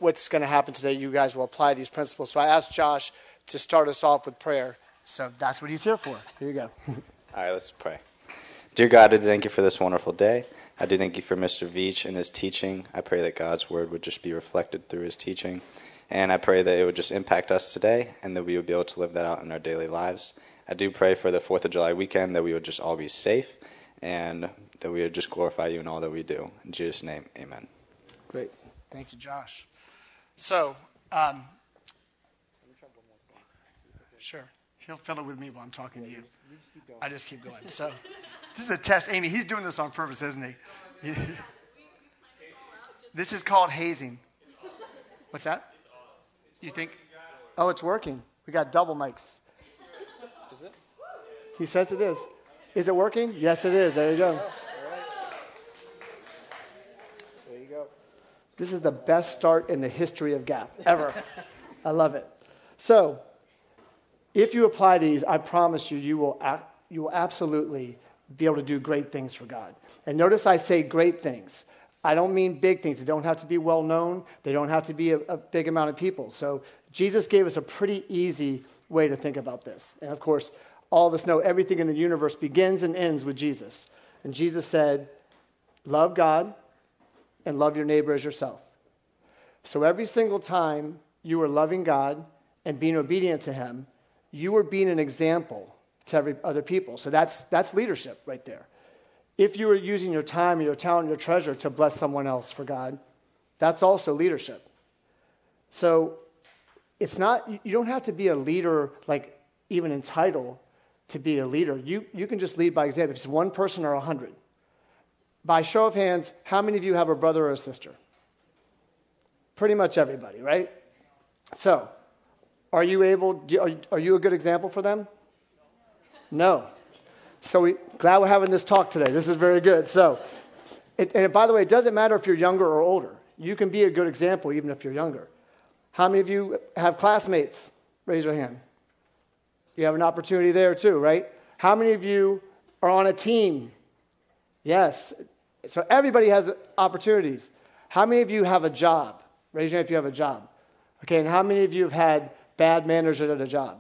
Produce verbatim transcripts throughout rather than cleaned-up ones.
what's going to happen today, you guys will apply these principles. So I asked Josh to start us off with prayer. So that's what he's here for. Here you go. All right, let's pray. Dear God, I thank you for this wonderful day. I do thank you for Mister Veach and his teaching. I pray that God's word would just be reflected through his teaching. And I pray that it would just impact us today and that we would be able to live that out in our daily lives. I do pray for the fourth of July weekend that we would just all be safe and that we would just glorify you in all that we do. In Jesus' name, amen. Great. Thank you, Josh. So, um, sure. He'll fill it with me while I'm talking to you. I just keep going. So, this is a test. Amy, he's doing this on purpose, isn't he? This is called hazing. What's that? You think? Oh, it's working. We got double mics. Is it? He says it is. Is it working? Yes, it is. There you go. Oh, all right. There you go. This is the best start in the history of Gap ever. I love it. So, if you apply these, I promise you, you will a- you will absolutely be able to do great things for God. And notice I say great things. I don't mean big things. They don't have to be well known. They don't have to be a, a big amount of people. So Jesus gave us a pretty easy way to think about this. And of course, all of us know everything in the universe begins and ends with Jesus. And Jesus said, love God and love your neighbor as yourself. So every single time you are loving God and being obedient to him, you are being an example to every other people. So that's that's leadership right there. If you are using your time, your talent, your treasure to bless someone else for God, that's also leadership. So it's not, you don't have to be a leader, like even in title, to be a leader. You you can just lead by example. If it's one person or a hundred. By show of hands, how many of you have a brother or a sister? Pretty much everybody, right? So, are you able, do, are, are you a good example for them? No. So we glad we're having this talk today. This is very good. So, it, and by the way, it doesn't matter if you're younger or older. You can be a good example even if you're younger. How many of you have classmates? Raise your hand. You have an opportunity there too, right? How many of you are on a team? Yes. So everybody has opportunities. How many of you have a job? Raise your hand if you have a job. Okay, and how many of you have had bad managers at a job?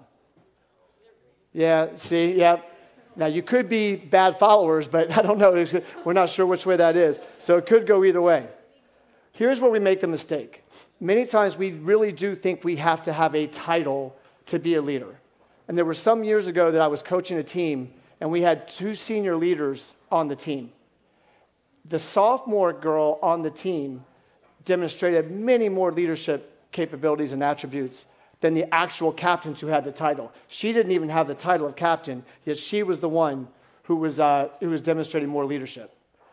Yeah, see, yeah. Now, you could be bad followers, but I don't know. We're not sure which way that is. So it could go either way. Here's where we make the mistake. Many times we really do think we have to have a title to be a leader. And there were some years ago that I was coaching a team, and we had two senior leaders on the team. The sophomore girl on the team demonstrated many more leadership capabilities and attributes than the actual captains who had the title. She didn't even have the title of captain, yet she was the one who was uh, who was demonstrating more leadership.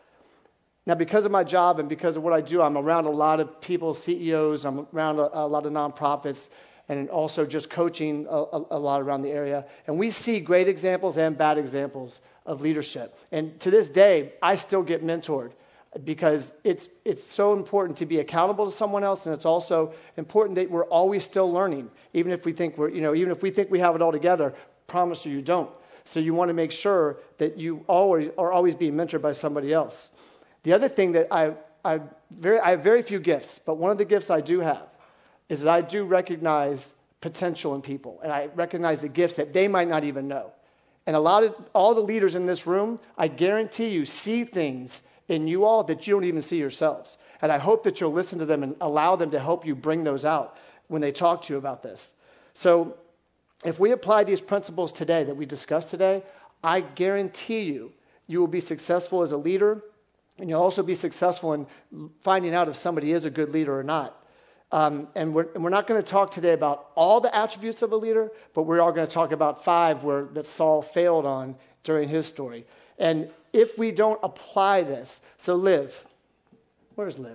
Now, because of my job and because of what I do, I'm around a lot of people, C E Os, I'm around a, a lot of nonprofits, and also just coaching a, a, a lot around the area. And we see great examples and bad examples of leadership. And to this day, I still get mentored, because it's it's so important to be accountable to someone else, and it's also important that we're always still learning, even if we think we're, you know, even if we think we have it all together. Promise you, you don't. So you want to make sure that you always are always being mentored by somebody else. The other thing that I I very I have very few gifts, but one of the gifts I do have is that I do recognize potential in people, and I recognize the gifts that they might not even know. And a lot of all the leaders in this room, I guarantee you, see things in you all that you don't even see yourselves. And I hope that you'll listen to them and allow them to help you bring those out when they talk to you about this. So if we apply these principles today that we discussed today, I guarantee you, you will be successful as a leader, and you'll also be successful in finding out if somebody is a good leader or not. Um, and, we're, and we're not going to talk today about all the attributes of a leader, but we are going to talk about five where that Saul failed on during his story. And if we don't apply this, so Liv, where's Liv?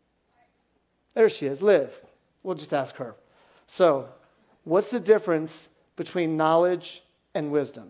There she is, Liv. We'll just ask her. So, what's the difference between knowledge and wisdom?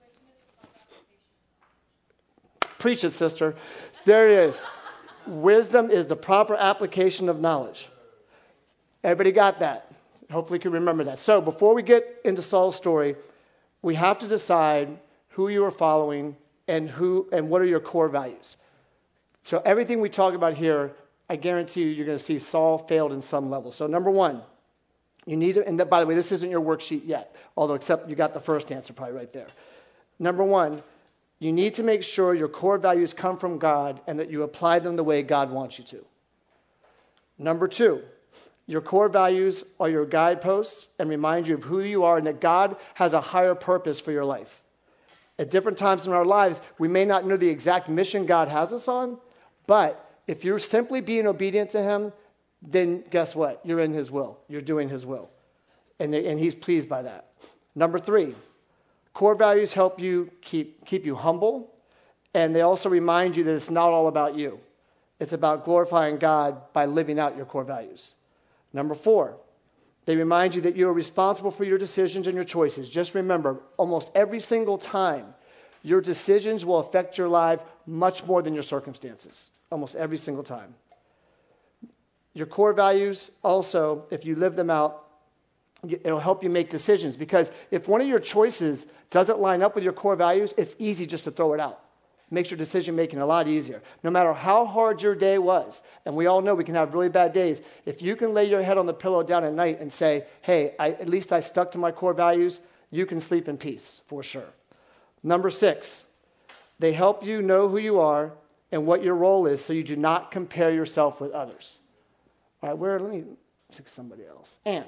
Preach it, sister. There it is. Wisdom is the proper application of knowledge. Everybody got that? Hopefully you can remember that. So, before we get into Saul's story, we have to decide who you are following and who and what are your core values. So everything we talk about here, I guarantee you you're going to see Saul failed in some level. So number one, you need to, and that, by the way, this isn't your worksheet yet, although except you got the first answer probably right there. Number one, you need to make sure your core values come from God and that you apply them the way God wants you to. Number two, your core values are your guideposts and remind you of who you are and that God has a higher purpose for your life. At different times in our lives, we may not know the exact mission God has us on, but if you're simply being obedient to him, then guess what? You're in his will. You're doing his will. And, they, and he's pleased by that. Number three, core values help you keep, keep you humble, and they also remind you that it's not all about you. It's about glorifying God by living out your core values. Number four, they remind you that you are responsible for your decisions and your choices. Just remember, almost every single time, your decisions will affect your life much more than your circumstances. Almost every single time. Your core values also, if you live them out, it'll help you make decisions. Because if one of your choices doesn't line up with your core values, it's easy just to throw it out. It makes your decision making a lot easier. No matter how hard your day was, and we all know we can have really bad days, if you can lay your head on the pillow down at night and say, hey, I, at least I stuck to my core values, you can sleep in peace, for sure. Number six, they help you know who you are and what your role is so you do not compare yourself with others. All right, where, let me pick somebody else. Anne,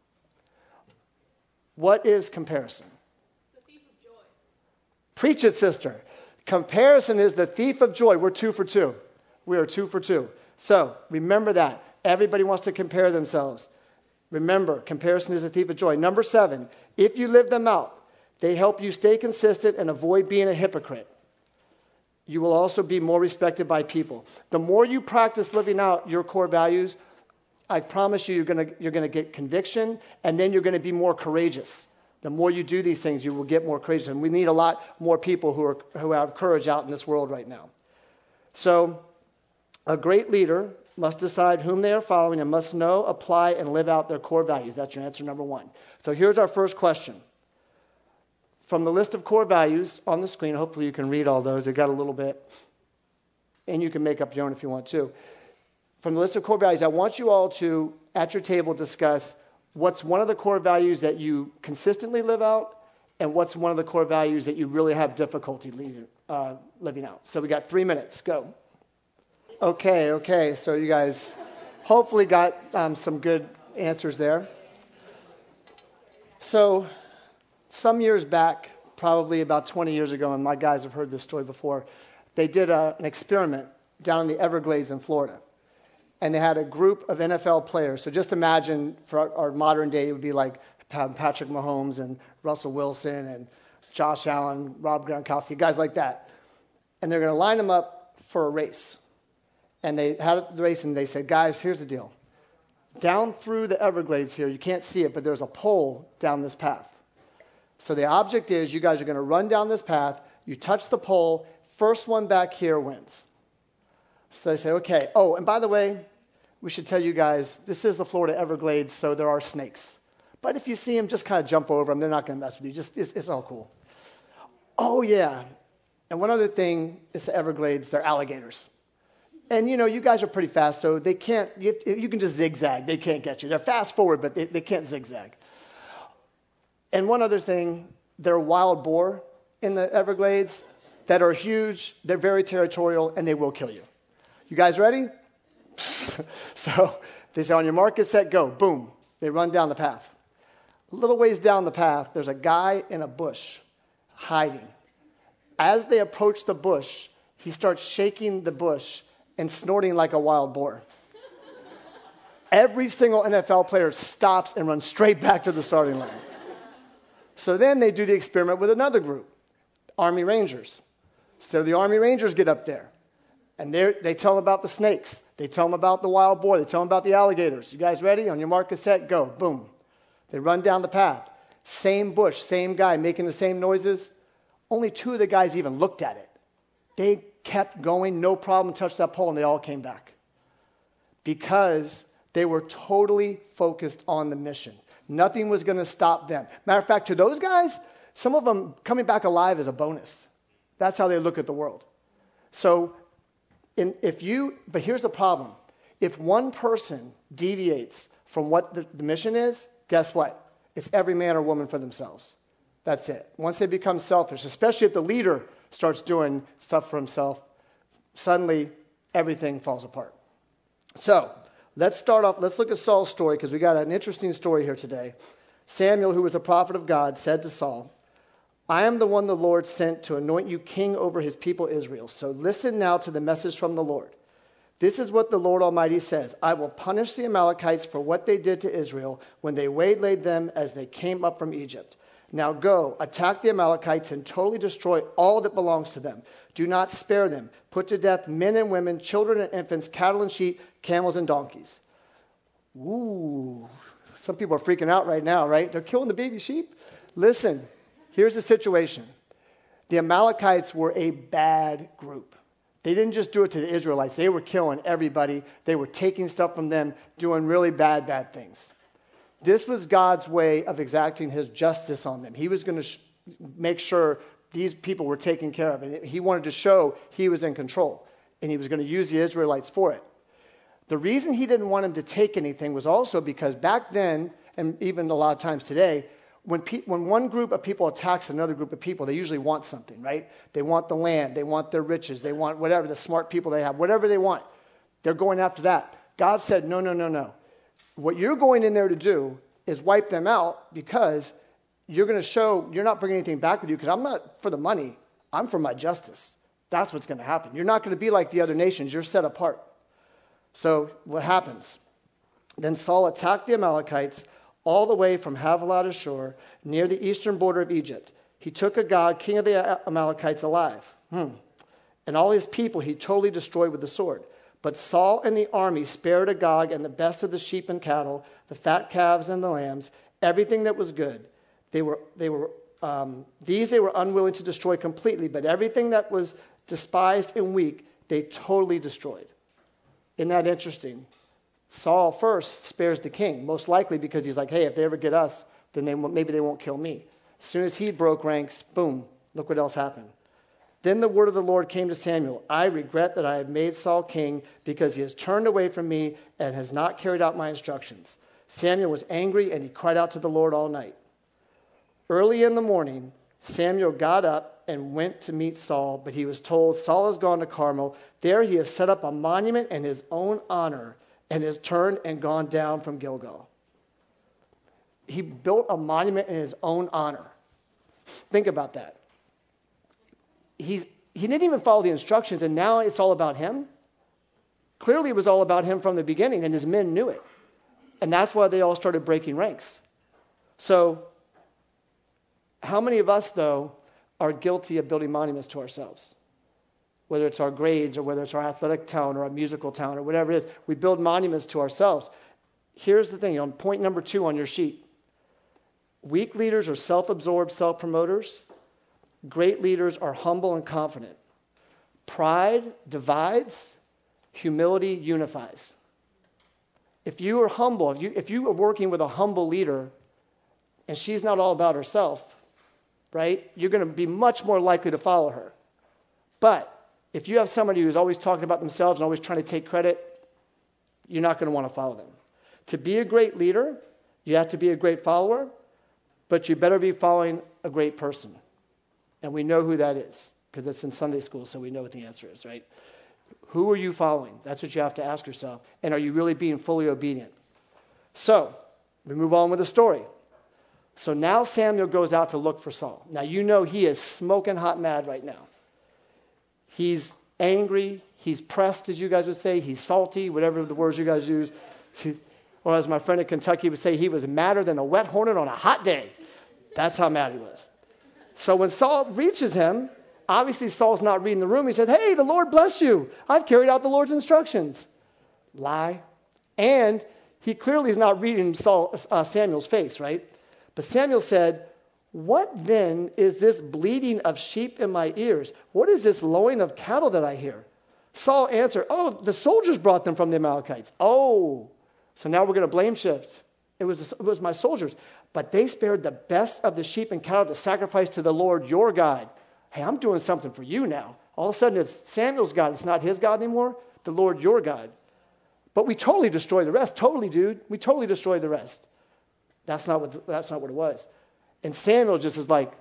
what is comparison? The thief of joy. Preach it, sister. Comparison is the thief of joy. We're two for two. We are two for two. So remember that. Everybody wants to compare themselves. Remember, comparison is a thief of joy. Number seven, if you live them out, they help you stay consistent and avoid being a hypocrite. You will also be more respected by people. The more you practice living out your core values, I promise you, you're going to you're going to get conviction, and then you're going to be more courageous. The more you do these things, you will get more courageous. And we need a lot more people who are who have courage out in this world right now. So, a great leader must decide whom they are following and must know, apply, and live out their core values. That's your answer number one. So here's our first question. From the list of core values on the screen, hopefully you can read all those. They got a little bit, and you can make up your own if you want to. From the list of core values, I want you all to, at your table, discuss what's one of the core values that you consistently live out and what's one of the core values that you really have difficulty leaving, uh, living out. So we got three minutes. Go. Okay, okay. So you guys hopefully got um, some good answers there. So some years back, probably about twenty years ago, and my guys have heard this story before, they did a, an experiment down in the Everglades in Florida. And they had a group of N F L players. So just imagine for our, our modern day, it would be like Patrick Mahomes and Russell Wilson and Josh Allen, Rob Gronkowski, guys like that. And they're going to line them up for a race. And they had the race, and they said, guys, here's the deal. Down through the Everglades here, you can't see it, but there's a pole down this path. So the object is you guys are going to run down this path. You touch the pole. First one back here wins. So they say, okay. Oh, and by the way, we should tell you guys, this is the Florida Everglades, so there are snakes. But if you see them, just kind of jump over them. They're not going to mess with you. Just it's, it's all cool. Oh, yeah. And one other thing is the Everglades, they're alligators. And, you know, you guys are pretty fast, so they can't, you, have, you can just zigzag. They can't get you. They're fast forward, but they, they can't zigzag. And one other thing, there are wild boar in the Everglades that are huge, they're very territorial, and they will kill you. You guys ready? So they say, on your mark, get set, go. Boom. They run down the path. A little ways down the path, there's a guy in a bush hiding. As they approach the bush, he starts shaking the bush and snorting like a wild boar. Every single N F L player stops and runs straight back to the starting line. So then they do the experiment with another group, Army Rangers. So the Army Rangers get up there, and they tell them about the snakes. They tell them about the wild boar. They tell them about the alligators. You guys ready? On your mark, get set, go. Boom. They run down the path. Same bush, same guy making the same noises. Only two of the guys even looked at it. They kept going, no problem, touched that pole, and they all came back. Because they were totally focused on the mission. Nothing was going to stop them. Matter of fact, to those guys, some of them coming back alive is a bonus. That's how they look at the world. So, in, if you, but here's the problem. If one person deviates from what the, the mission is, guess what? It's every man or woman for themselves. That's it. Once they become selfish, especially if the leader starts doing stuff for himself, suddenly everything falls apart. So let's start off. Let's look at Saul's story because we got an interesting story here today. Samuel, who was a prophet of God, said to Saul, I am the one the Lord sent to anoint you king over his people Israel. So listen now to the message from the Lord. This is what the Lord Almighty says. I will punish the Amalekites for what they did to Israel when they waylaid them as they came up from Egypt. Now go, attack the Amalekites and totally destroy all that belongs to them. Do not spare them. Put to death men and women, children and infants, cattle and sheep, camels and donkeys. Ooh, some people are freaking out right now, right? They're killing the baby sheep. Listen, here's the situation. The Amalekites were a bad group. They didn't just do it to the Israelites. They were killing everybody. They were taking stuff from them, doing really bad, bad things. This was God's way of exacting his justice on them. He was going to sh- make sure these people were taken care of. And he wanted to show he was in control. And he was going to use the Israelites for it. The reason he didn't want them to take anything was also because back then, and even a lot of times today, when, pe- when one group of people attacks another group of people, they usually want something, right? They want the land. They want their riches. They want whatever, the smart people they have, whatever they want. They're going after that. God said, no, no, no, no. What you're going in there to do is wipe them out because you're going to show you're not bringing anything back with you because I'm not for the money. I'm for my justice. That's what's going to happen. You're not going to be like the other nations. You're set apart. So what happens? Then Saul attacked the Amalekites all the way from Havilah Ashur, near the eastern border of Egypt. He took Agag, king of the Amalekites, alive. Hmm. And all his people he totally destroyed with the sword. But Saul and the army spared Agag and the best of the sheep and cattle, the fat calves and the lambs, everything that was good. They were, they were, um, these they were unwilling to destroy completely, but everything that was despised and weak, they totally destroyed. Isn't that interesting? Saul first spares the king, most likely because he's like, hey, if they ever get us, then they maybe they won't kill me. As soon as he broke ranks, boom, look what else happened. Then the word of the Lord came to Samuel. I regret that I have made Saul king because he has turned away from me and has not carried out my instructions. Samuel was angry and he cried out to the Lord all night. Early in the morning, Samuel got up and went to meet Saul, but he was told, Saul has gone to Carmel. There he has set up a monument in his own honor and has turned and gone down from Gilgal. He built a monument in his own honor. Think about that. He's, he didn't even follow the instructions, and now it's all about him. Clearly, it was all about him from the beginning, and his men knew it. And that's why they all started breaking ranks. So, how many of us, though, are guilty of building monuments to ourselves? Whether it's our grades or whether it's our athletic talent or our musical talent or whatever it is, we build monuments to ourselves. Here's the thing, on point number two on your sheet. Weak leaders are self-absorbed self-promoters. Great leaders are humble and confident. Pride divides. Humility unifies. If you are humble, if you, if you are working with a humble leader and she's not all about herself, right, you're going to be much more likely to follow her. But if you have somebody who's always talking about themselves and always trying to take credit, you're not going to want to follow them. To be a great leader, you have to be a great follower, but you better be following a great person. And we know who that is because it's in Sunday school, so we know what the answer is, right? Who are you following? That's what you have to ask yourself. And are you really being fully obedient? So, we move on with the story. So now Samuel goes out to look for Saul. Now you know he is smoking hot mad right now. He's angry. He's pressed, as you guys would say. He's salty, whatever the words you guys use. Or as my friend in Kentucky would say, he was madder than a wet hornet on a hot day. That's how mad he was. So when Saul reaches him, obviously Saul's not reading the room. He said, hey, the Lord bless you. I've carried out the Lord's instructions. Lie. And he clearly is not reading Saul, uh, Samuel's face, right? But Samuel said, what then is this bleating of sheep in my ears? What is this lowing of cattle that I hear? Saul answered, oh, the soldiers brought them from the Amalekites. Oh, so now we're going to blame shift. It was, it was my soldiers. But they spared the best of the sheep and cattle to sacrifice to the Lord your God. Hey, I'm doing something for you now. All of a sudden it's Samuel's God. It's not his God anymore. The Lord your God. But we totally destroyed the rest. Totally, dude. We totally destroyed the rest. That's not what, that's not what it was. And Samuel just is like,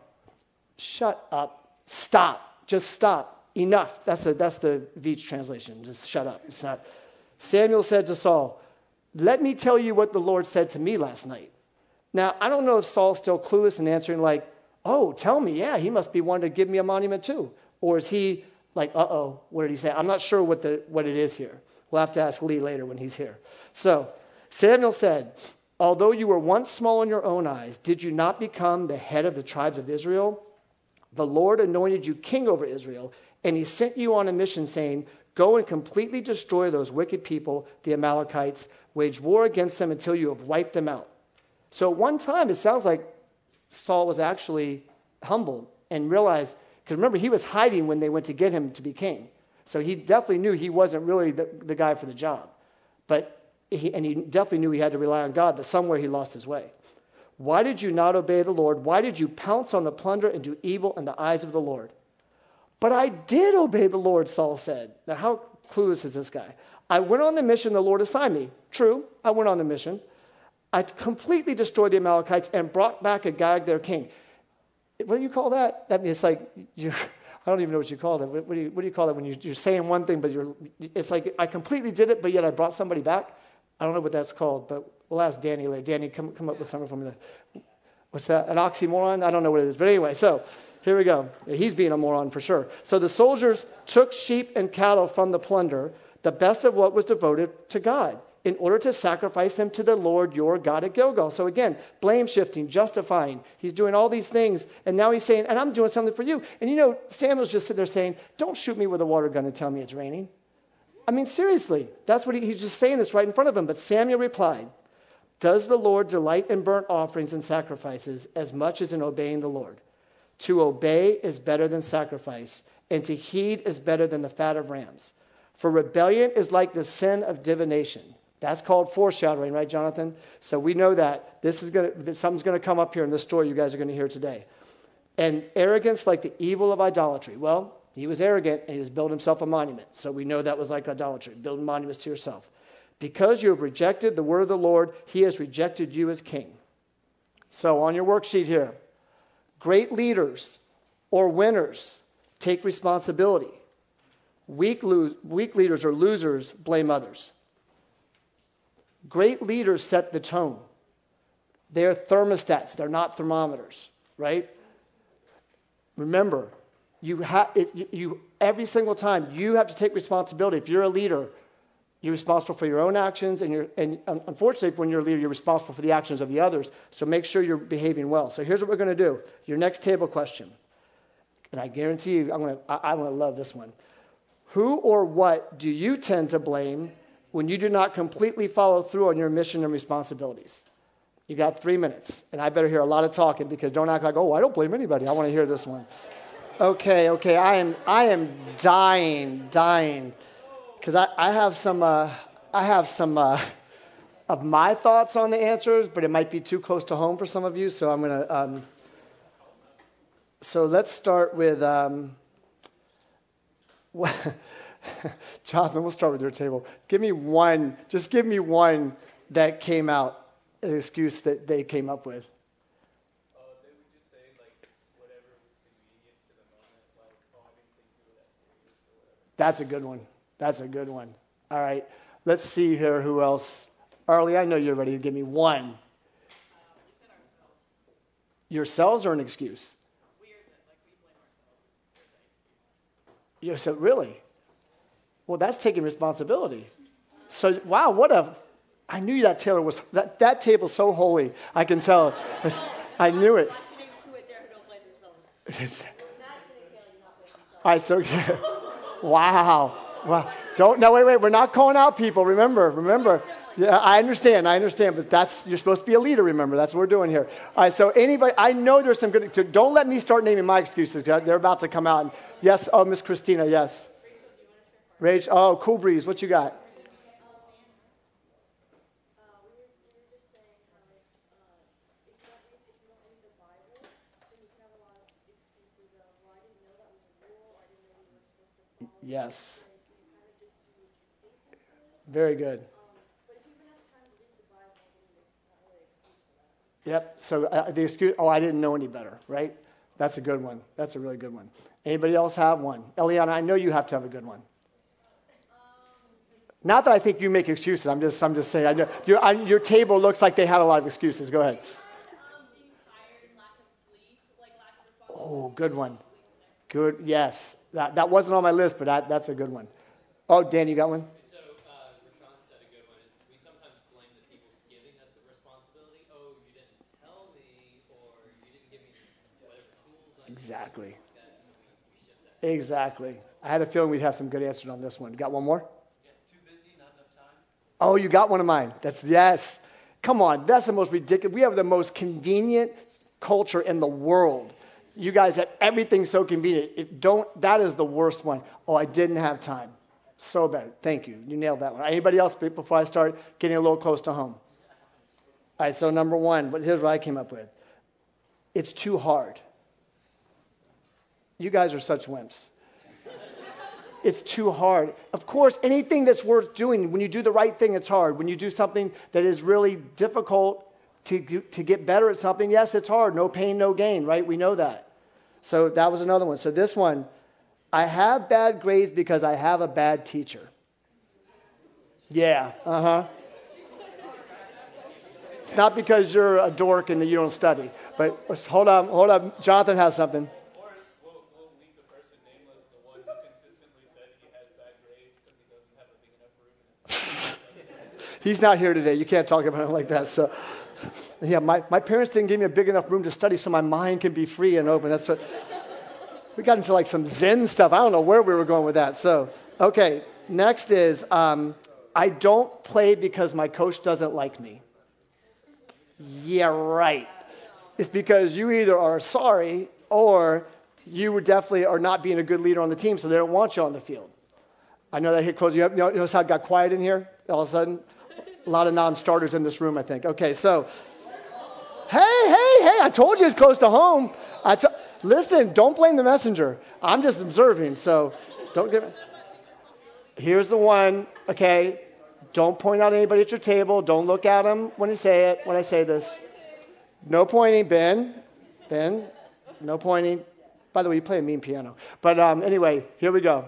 shut up. Stop. Just stop. Enough. That's, a, that's the Veach translation. Just shut up. It's not. Samuel said to Saul, let me tell you what the Lord said to me last night. Now, I don't know if Saul's still clueless and answering like, oh, tell me. Yeah, he must be wanting to give me a monument too. Or is he like, uh-oh, what did he say? I'm not sure what the what it is here. We'll have to ask Lee later when he's here. So Samuel said, although you were once small in your own eyes, did you not become the head of the tribes of Israel? The Lord anointed you king over Israel, and he sent you on a mission saying, go and completely destroy those wicked people, the Amalekites, wage war against them until you have wiped them out. So at one time, it sounds like Saul was actually humbled and realized, because remember, he was hiding when they went to get him to be king. So he definitely knew he wasn't really the, the guy for the job. But he, and he definitely knew he had to rely on God, but somewhere he lost his way. Why did you not obey the Lord? Why did you pounce on the plunder and do evil in the eyes of the Lord? But I did obey the Lord, Saul said. Now, how clueless is this guy? I went on the mission the Lord assigned me. True, I went on the mission. I completely destroyed the Amalekites and brought back Agag, their king. What do you call that? That means it's like, you're, I don't even know what you call it. What, what, do you, what do you call it when you, you're saying one thing, but you're, it's like, I completely did it, but yet I brought somebody back? I don't know what that's called, but we'll ask Danny later. Danny, come, come up with something for me. What's that? An oxymoron? I don't know what it is. But anyway, so here we go. He's being a moron for sure. So the soldiers took sheep and cattle from the plunder, the best of what was devoted to God, in order to sacrifice them to the Lord your God at Gilgal. So again, blame shifting, justifying. He's doing all these things, and now he's saying, and I'm doing something for you. And you know, Samuel's just sitting there saying, don't shoot me with a water gun and tell me it's raining. I mean, seriously, that's what he, he's just saying this right in front of him. But Samuel replied, does the Lord delight in burnt offerings and sacrifices as much as in obeying the Lord? To obey is better than sacrifice, and to heed is better than the fat of rams. For rebellion is like the sin of divination. That's called foreshadowing, right, Jonathan? So we know that this is going to, something's going to come up here in this story you guys are going to hear today. And arrogance like the evil of idolatry. Well, he was arrogant and he was building himself a monument. So we know that was like idolatry, building monuments to yourself. Because you have rejected the word of the Lord, he has rejected you as king. So on your worksheet here, great leaders or winners take responsibility. Weak, lo- weak leaders or losers blame others. Great leaders set the tone. They're thermostats. They're not thermometers, right? Remember, you have you, you every single time you have to take responsibility. If you're a leader, you're responsible for your own actions, and you're and unfortunately, when you're a leader, you're responsible for the actions of the others. So make sure you're behaving well. So here's what we're going to do. Your next table question, and I guarantee you, I'm going to I, I'm going to love this one. Who or what do you tend to blame when you do not completely follow through on your mission and responsibilities? You got three minutes, and I better hear a lot of talking because don't act like, oh, I don't blame anybody. I want to hear this one. Okay, okay, I am I am dying, dying, because I, I have some uh, I have some uh, of my thoughts on the answers, but it might be too close to home for some of you. So I'm gonna. Um, so let's start with. Um, Jonathan, we'll start with your table. Give me one, just give me one that came out, an excuse that they came up with. Uh, they would just say, like, whatever was convenient to the moment, like, oh, I didn't think you were that serious or whatever. That's a good one. That's a good one. All right, let's see here who else. Arlie, I know you're ready to give me one. Uh, we said ourselves. Yourselves or an excuse? Weird that, like, we blame ourselves. There's an excuse. You said, really? Well, that's taking responsibility. So, wow, what a, I knew that Taylor was, that, that table's so holy. I can tell. It's, I knew it. It's, I so, wow. Wow. Don't, no, wait, wait. We're not calling out people. Remember, remember. Yeah, I understand. I understand. But that's, you're supposed to be a leader, remember. That's what we're doing here. All right, so anybody, I know there's some good, don't let me start naming my excuses because they're about to come out. And yes, oh, Miss Christina, yes. Rach, oh, Cool Breeze, what you got? Yes. Very good. Yep. So uh, the excuse, oh, I didn't know any better, right? That's a good one. That's a really good one. Anybody else have one? Eliana, I know you have to have a good one. Not that I think you make excuses. I'm just, I'm just saying. I know your, I, your table looks like they had a lot of excuses. Go ahead. Um, being tired, lack of sleep, like lack of responsibility. Oh, good one. Good. Yes. That that wasn't on my list, but that, that's a good one. Oh, Dan, you got one? So, uh, Rashawn said a good one. It's, we sometimes blame the people giving us the responsibility. Oh, you didn't tell me, or you didn't give me whatever tools I Exactly. needed. That, so we, we shift that. Exactly. I had a feeling we'd have some good answers on this one. Got one more? Yeah, too busy, not enough time. Oh, you got one of mine. That's yes. Come on, that's the most ridiculous. We have the most convenient culture in the world. You guys have everything so convenient. It don't. That is the worst one. Oh, I didn't have time. So bad. Thank you. You nailed that one. Anybody else before I start getting a little close to home? All right. So number one. But here's what I came up with. It's too hard. You guys are such wimps. It's too hard. Of course, anything that's worth doing, when you do the right thing, it's hard. When you do something that is really difficult to, to get better at something, yes, it's hard. No pain, no gain, right? We know that. So that was another one. So this one, I have bad grades because I have a bad teacher. Yeah, uh-huh. It's not because you're a dork and that you don't study. But hold on, hold on. Jonathan has something. Or we'll, we'll leave the person nameless, the one who consistently said he has bad grades because he doesn't have a big enough room in his house. He's not here today. You can't talk about him like that. So, yeah, my, my parents didn't give me a big enough room to study so my mind can be free and open. That's what, we got into like some Zen stuff. I don't know where we were going with that. So, okay, next is um, I don't play because my coach doesn't like me. Yeah, right. It's because you either are sorry or you definitely are not being a good leader on the team, so they don't want you on the field. I know that hit close. You know, you know how it got quiet in here all of a sudden? A lot of non-starters in this room, I think. Okay, so, hey, hey, hey, I told you it's close to home. I t- Listen, don't blame the messenger. I'm just observing, so don't get me. Here's the one, okay? Don't point out anybody at your table. Don't look at them when I say it, when I say this. No pointing, Ben. Ben, no pointing. By the way, you play a mean piano. But um, anyway, here we go.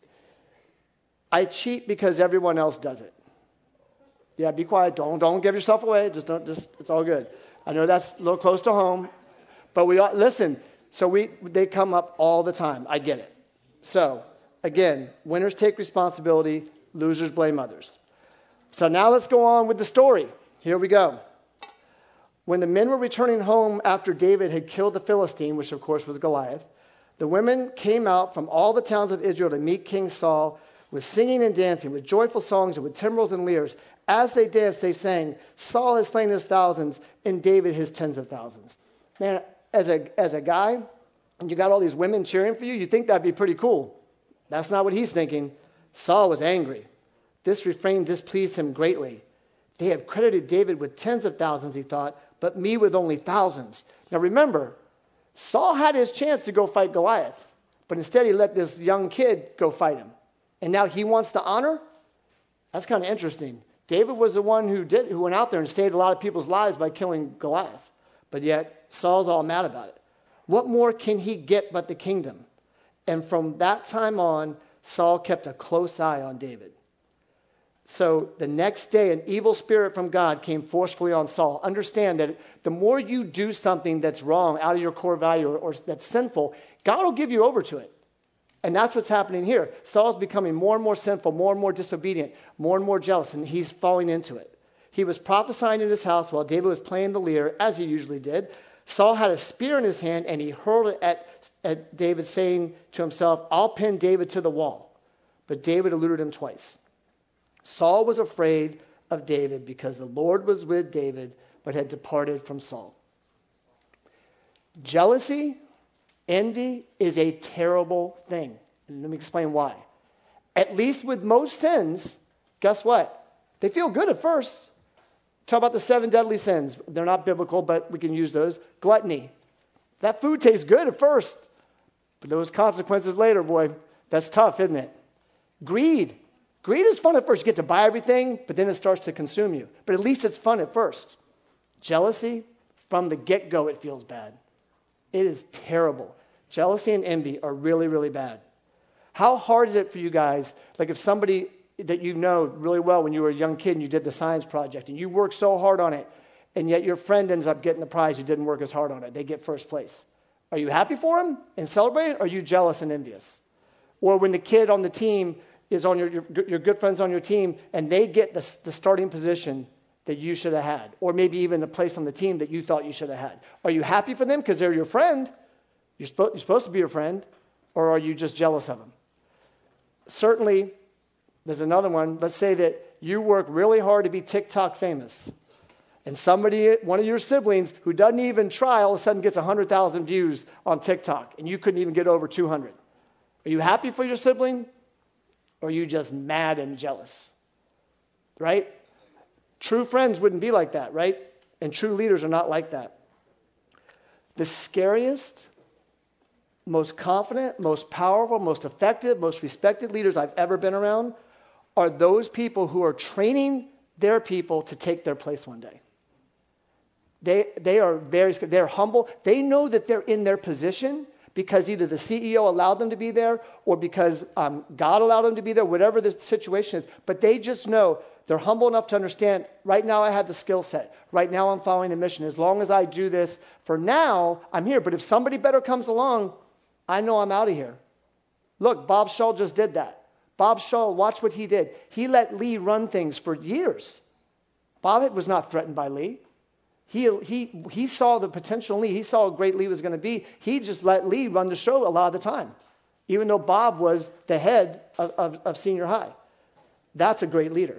I cheat because everyone else does it. Yeah, be quiet. Don't don't give yourself away. Just don't. Just it's all good. I know that's a little close to home, but we all, listen. So we they come up all the time. I get it. So again, winners take responsibility. Losers blame others. So now let's go on with the story. Here we go. When the men were returning home after David had killed the Philistine, which of course was Goliath, the women came out from all the towns of Israel to meet King Saul with singing and dancing, with joyful songs and with timbrels and lyres. As they danced, they sang, Saul has slain his thousands and David his tens of thousands. Man, as a, as a guy, and you got all these women cheering for you, you think that'd be pretty cool. That's not what he's thinking. Saul was angry. This refrain displeased him greatly. They have credited David with tens of thousands, he thought, but me with only thousands. Now remember, Saul had his chance to go fight Goliath, but instead he let this young kid go fight him. And now he wants the honor? That's kind of interesting. David was the one who did, who went out there and saved a lot of people's lives by killing Goliath. But yet, Saul's all mad about it. What more can he get but the kingdom? And from that time on, Saul kept a close eye on David. So the next day, an evil spirit from God came forcefully on Saul. Understand that the more you do something that's wrong, out of your core value, or, or that's sinful, God will give you over to it. And that's what's happening here. Saul's becoming more and more sinful, more and more disobedient, more and more jealous, and he's falling into it. He was prophesying in his house while David was playing the lyre, as he usually did. Saul had a spear in his hand, and he hurled it at, at David, saying to himself, I'll pin David to the wall. But David eluded him twice. Saul was afraid of David because the Lord was with David, but had departed from Saul. Jealousy, envy is a terrible thing. And let me explain why. At least with most sins, guess what? They feel good at first. Talk about the seven deadly sins. They're not biblical, but we can use those. Gluttony. That food tastes good at first, but those consequences later, boy, that's tough, isn't it? Greed. Greed is fun at first. You get to buy everything, but then it starts to consume you. But at least it's fun at first. Jealousy, From the get-go, it feels bad. It is terrible. Jealousy and envy are really, really bad. How hard is it for you guys, like if somebody that you know really well when you were a young kid and you did the science project and you worked so hard on it, and yet your friend ends up getting the prize, you didn't work as hard on it. They get first place. Are you happy for them and celebrating, or are you jealous and envious? Or when the kid on the team is on your, your, your good friends on your team and they get the, the starting position that you should have had, or maybe even the place on the team that you thought you should have had. Are you happy for them because they're your friend? You're, spo- you're supposed to be your friend, or are you just jealous of them? Certainly, there's another one. Let's say that you work really hard to be TikTok famous, and somebody, one of your siblings who doesn't even try, all of a sudden gets one hundred thousand views on TikTok, and you couldn't even get over two hundred. Are you happy for your sibling, or are you just mad and jealous? Right? True friends wouldn't be like that, right? And true leaders are not like that. The scariest, most confident, most powerful, most effective, most respected leaders I've ever been around are those people who are training their people to take their place one day. They, they are very, they're humble. They know that they're in their position because either the C E O allowed them to be there or because um, God allowed them to be there, whatever the situation is. But they just know they're humble enough to understand, right now I have the skill set. Right now I'm following the mission. As long as I do this, for now, I'm here. But if somebody better comes along, I know I'm out of here. Look, Bob Shaw just did that. Bob Shaw, watch what he did. He let Lee run things for years. Bob was not threatened by Lee. He, he, he saw the potential in Lee. He saw how great Lee was going to be. He just let Lee run the show a lot of the time, even though Bob was the head of, of, of senior high. That's a great leader.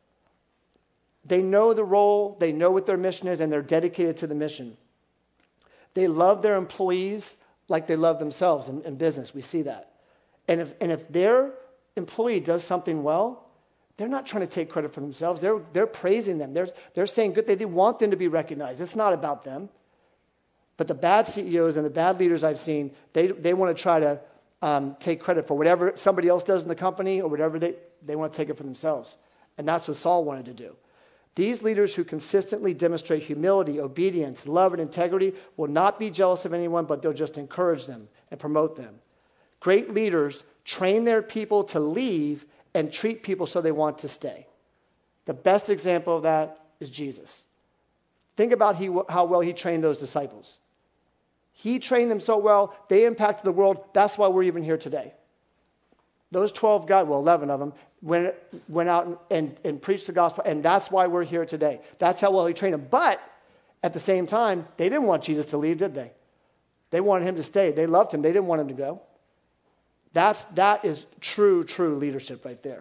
They know the role, they know what their mission is, and they're dedicated to the mission. They love their employees like they love themselves in, in business. We see that. And if, and if their employee does something well, they're not trying to take credit for themselves. They're, they're praising them. They're, they're saying good things. They want them to be recognized. It's not about them. But the bad C E Os and the bad leaders I've seen, they, they want to try to um, take credit for whatever somebody else does in the company or whatever they, they want to take it for themselves. And that's what Saul wanted to do. These leaders who consistently demonstrate humility, obedience, love, and integrity will not be jealous of anyone, but they'll just encourage them and promote them. Great leaders train their people to leave and treat people so they want to stay. The best example of that is Jesus. Think about he, how well he trained those disciples. He trained them so well, they impacted the world. That's why we're even here today. Those twelve guys, well, eleven of them, went, went out and, and preached the gospel, and that's why we're here today. That's how well he trained them. But at the same time, they didn't want Jesus to leave, did they? They wanted him to stay. They loved him. They didn't want him to go. That's, that is true, true leadership right there.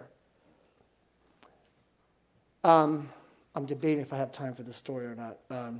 Um, I'm debating if I have time for this story or not. Um,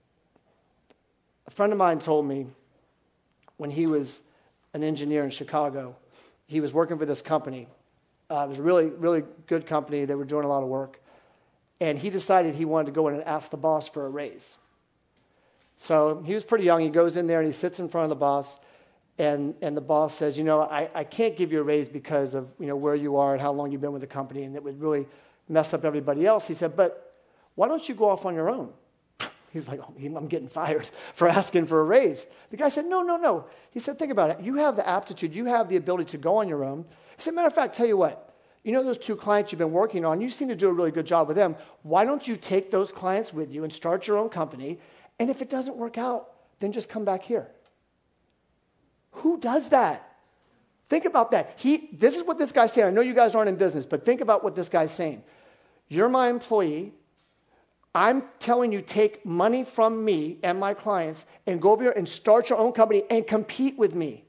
a friend of mine told me when he was an engineer in Chicago, he was working for this company. Uh, it was a really, really good company. They were doing a lot of work. And he decided he wanted to go in and ask the boss for a raise. So he was pretty young. He goes in there and he sits in front of the boss. And, and the boss says, you know, I, I can't give you a raise because of, you know, where you are and how long you've been with the company, and it would really mess up everybody else. He said, but why don't you go off on your own? He's like, oh, I'm getting fired for asking for a raise. The guy said, no, no, no. He said, think about it. You have the aptitude. You have the ability to go on your own. He said, matter of fact, tell you what. You know those two clients you've been working on? You seem to do a really good job with them. Why don't you take those clients with you and start your own company? And if it doesn't work out, then just come back here. Who does that? Think about that. He, this is what this guy's saying. I know you guys aren't in business, but think about what this guy's saying. You're my employee. I'm telling you, take money from me and my clients and go over here and start your own company and compete with me.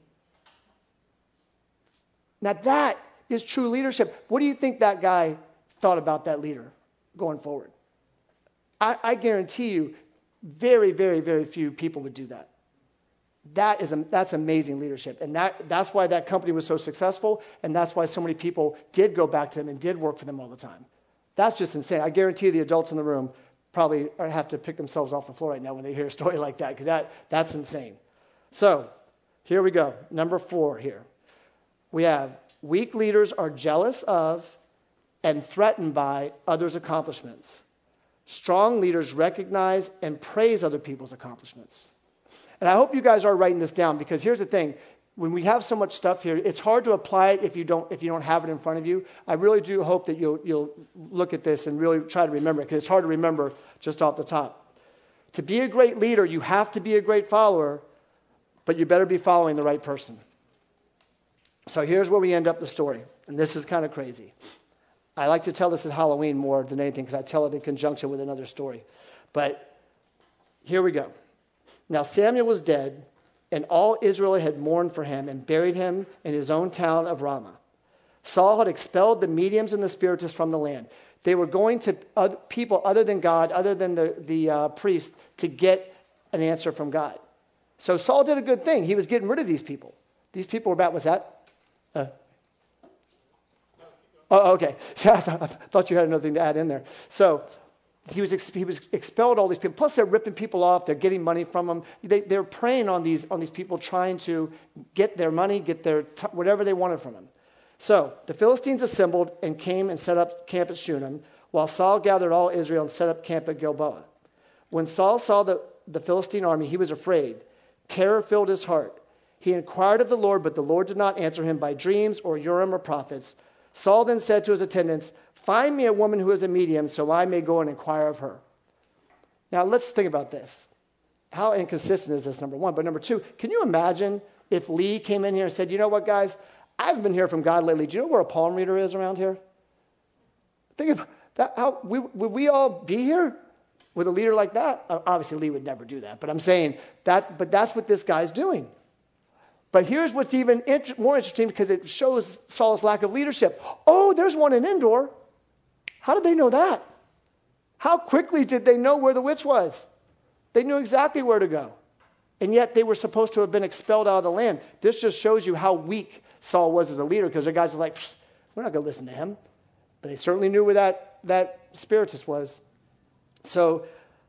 Now that is true leadership. What do you think that guy thought about that leader going forward? I, I guarantee you, very, very, very few people would do that. That is a, that's amazing leadership. And that, that's why that company was so successful, and that's why so many people did go back to them and did work for them all the time. That's just insane. I guarantee you the adults in the room probably have to pick themselves off the floor right now when they hear a story like that, because that, that's insane. So here we go. Number four here. We have weak leaders are jealous of and threatened by others' accomplishments. Strong leaders recognize and praise other people's accomplishments. And I hope you guys are writing this down, because here's the thing. When we have so much stuff here, it's hard to apply it if you don't if you don't have it in front of you. I really do hope that you'll you'll look at this and really try to remember it, because it's hard to remember just off the top. To be a great leader, you have to be a great follower, but you better be following the right person. So here's where we end up the story, and this is kind of crazy. I like to tell this at Halloween more than anything, because I tell it in conjunction with another story. But here we go. Now Samuel was dead, and all Israel had mourned for him and buried him in his own town of Ramah. Saul had expelled the mediums and the spiritists from the land. They were going to other people other than God, other than the, the uh, priest, to get an answer from God. So Saul did a good thing. He was getting rid of these people. These people were about, what's that? Uh, oh, okay. I thought, I thought you had another thing to add in there. So he was ex- he was expelled all these people. Plus, they're ripping people off. They're getting money from them. They, they're preying on these on these people, trying to get their money, get their t- whatever they wanted from them. So the Philistines assembled and came and set up camp at Shunem, while Saul gathered all Israel and set up camp at Gilboa. When Saul saw the, the Philistine army, he was afraid. Terror filled his heart. He inquired of the Lord, but the Lord did not answer him by dreams or Urim or prophets. Saul then said to his attendants, "Find me a woman who is a medium, so I may go and inquire of her." Now, let's think about this. How inconsistent is this, number one? But number two, can you imagine if Lee came in here and said, "You know what, guys? I haven't been hearing from God lately. Do you know where a palm reader is around here?" Think of that. How we, would we all be here with a leader like that? Obviously, Lee would never do that. But I'm saying that. But that's what this guy's doing. But here's what's even inter- more interesting, because it shows Saul's lack of leadership. Oh, there's one in Endor. How did they know that? How quickly did they know where the witch was? They knew exactly where to go. And yet they were supposed to have been expelled out of the land. This just shows you how weak Saul was as a leader, because the guys are like, we're not going to listen to him. But they certainly knew where that, that spiritist was. So,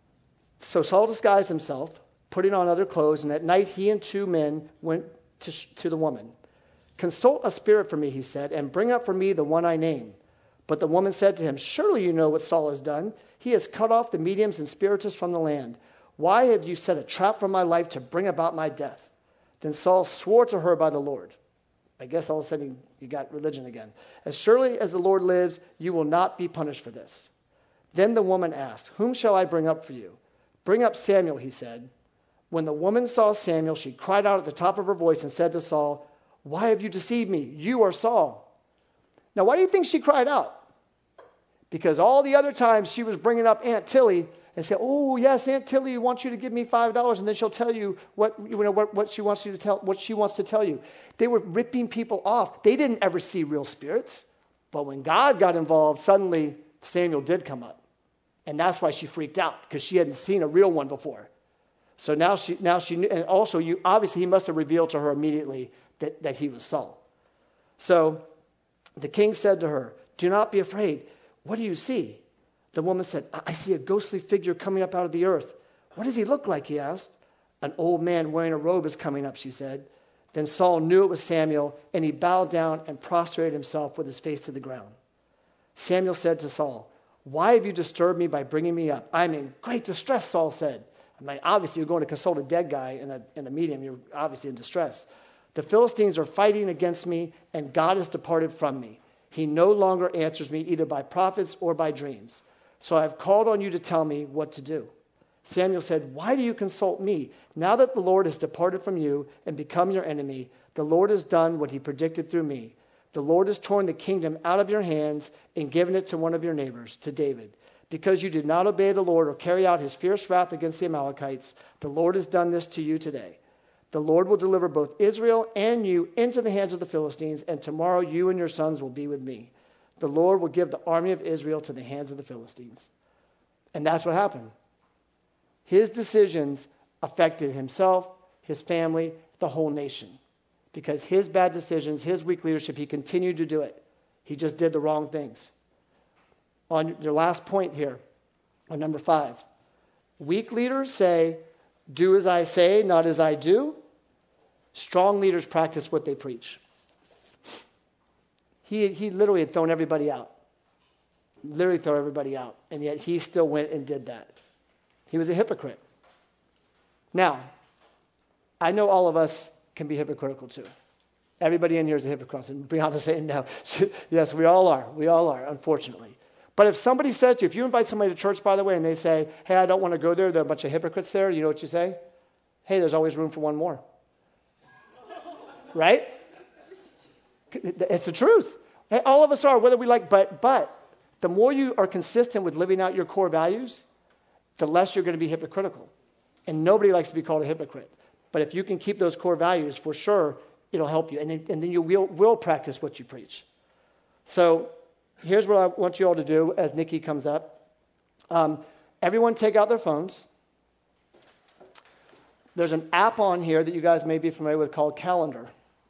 so Saul disguised himself, putting on other clothes, and at night he and two men went to, to the woman. "Consult a spirit for me," he said, "and bring up for me the one I name." But the woman said to him, "Surely you know what Saul has done. He has cut off the mediums and spiritists from the land. Why have you set a trap for my life to bring about my death?" Then Saul swore to her by the Lord. I guess all of a sudden you got religion again. "As surely as the Lord lives, you will not be punished for this." Then the woman asked, "Whom shall I bring up for you?" "Bring up Samuel," he said. When the woman saw Samuel, she cried out at the top of her voice and said to Saul, "Why have you deceived me? You are Saul." Now, why do you think she cried out? Because all the other times she was bringing up Aunt Tilly and said, "Oh, yes, Aunt Tilly wants you to give me five dollars," and then she'll tell you what, you know, what, what she wants you to tell, what she wants to tell you. They were ripping people off. They didn't ever see real spirits. But when God got involved, suddenly Samuel did come up. And that's why she freaked out, because she hadn't seen a real one before. So now she now she knew, and also you obviously he must have revealed to her immediately that, that he was Saul. So the king said to her, "Do not be afraid. What do you see?" The woman said, "I see a ghostly figure coming up out of the earth." "What does he look like?" he asked. "An old man wearing a robe is coming up," she said. Then Saul knew it was Samuel, and he bowed down and prostrated himself with his face to the ground. Samuel said to Saul, "Why have you disturbed me by bringing me up? I am in great distress," Saul said. I mean, obviously, you're going to consult a dead guy in a, in a medium. You're obviously in distress. "The Philistines are fighting against me, and God has departed from me. He no longer answers me either by prophets or by dreams. So I have called on you to tell me what to do." Samuel said, "Why do you consult me? Now that the Lord has departed from you and become your enemy, the Lord has done what he predicted through me. The Lord has torn the kingdom out of your hands and given it to one of your neighbors, to David. Because you did not obey the Lord or carry out his fierce wrath against the Amalekites, the Lord has done this to you today. The Lord will deliver both Israel and you into the hands of the Philistines, and tomorrow you and your sons will be with me. The Lord will give the army of Israel to the hands of the Philistines." And that's what happened. His decisions affected himself, his family, the whole nation. Because his bad decisions, his weak leadership, he continued to do it. He just did the wrong things. On your last point here, on number five, weak leaders say, "Do as I say, not as I do." Strong leaders practice what they preach. He, he literally had thrown everybody out. literally throw everybody out. And yet he still went and did that. He was a hypocrite. Now, I know all of us can be hypocritical too. Everybody in here is a hypocrite. And Brianna's saying no. Yes, we all are. We all are, unfortunately. But if somebody says to you, if you invite somebody to church, by the way, and they say, hey, I don't want to go there, there are a bunch of hypocrites there, you know what you say? Hey, there's always room for one more. Right? It's the truth. Hey, all of us are, whether we like, but, but the more you are consistent with living out your core values, the less you're going to be hypocritical. And nobody likes to be called a hypocrite. But if you can keep those core values, for sure, it'll help you. And then, and then you will, will practice what you preach. So here's what I want you all to do as Nikki comes up. Um, everyone take out their phones. There's an app on here that you guys may be familiar with called Calendar.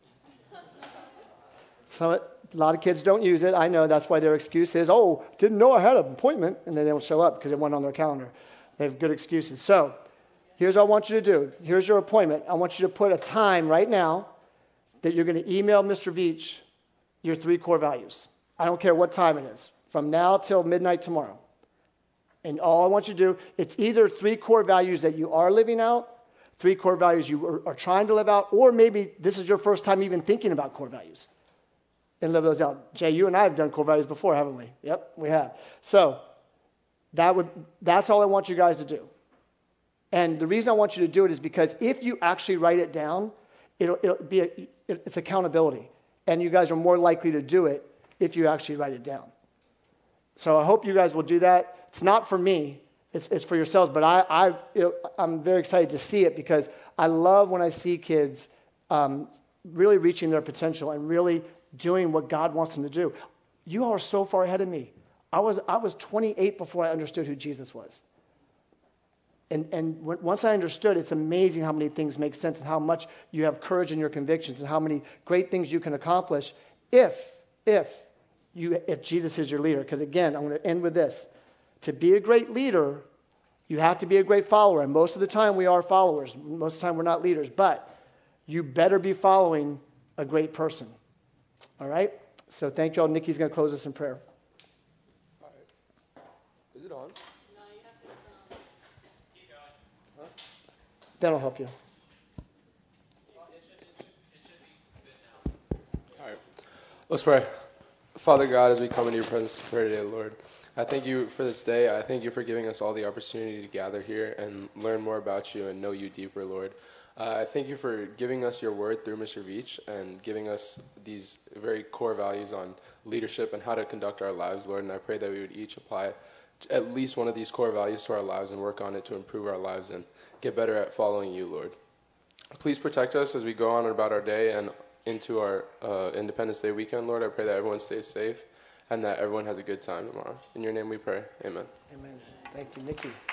So a lot of kids don't use it. I know that's why their excuse is, oh, didn't know I had an appointment. And then they don't show up because it wasn't on their calendar. They have good excuses. So here's what I want you to do. Here's your appointment. I want you to put a time right now that you're going to email Mister Veach your three core values. I don't care what time it is, from now till midnight tomorrow. And all I want you to do, it's either three core values that you are living out, three core values you are, are trying to live out, or maybe this is your first time even thinking about core values and live those out. Jay, you and I have done core values before, haven't we? Yep, we have. So that would that's all I want you guys to do. And the reason I want you to do it is because if you actually write it down, it'll, it'll be a, it's accountability. And you guys are more likely to do it if you actually write it down. So I hope you guys will do that. It's not for me. It's, it's for yourselves. But I, I, you know, I'm very excited to see it because I love when I see kids um, really reaching their potential and really doing what God wants them to do. You all are so far ahead of me. I was, I was twenty-eight before I understood who Jesus was. And, and w- once I understood, it's amazing how many things make sense and how much you have courage in your convictions and how many great things you can accomplish if, if, you, if Jesus is your leader. Because again, I'm going to end with this. To be a great leader, you have to be a great follower. And most of the time we are followers. Most of the time we're not leaders. But you better be following a great person. All right? So thank you all. Nikki's going to close us in prayer. All right. Is it on? That'll help you. All right. Let's pray. Father God, as we come into your presence to pray today, Lord, I thank you for this day. I thank you for giving us all the opportunity to gather here and learn more about you and know you deeper, Lord. Uh, I thank you for giving us your word through Mister Veach and giving us these very core values on leadership and how to conduct our lives, Lord. And I pray that we would each apply at least one of these core values to our lives and work on it to improve our lives and get better at following you, Lord. Please protect us as we go on about our day and into our uh, Independence Day weekend, Lord. I pray that everyone stays safe and that everyone has a good time tomorrow. In your name we pray. Amen. Amen. Thank you, Nikki.